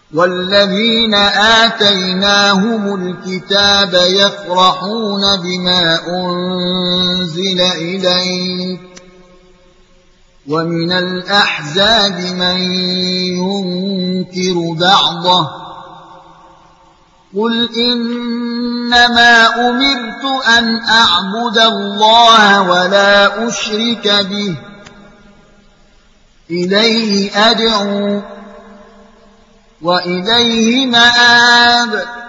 والذين آتيناهم الكتاب يفرحون بما أنزل إليك ومن الأحزاب من ينكر بعضه قل إنما أمرت أن أعبد الله ولا أشرك به إليه أدعو وإليه مآب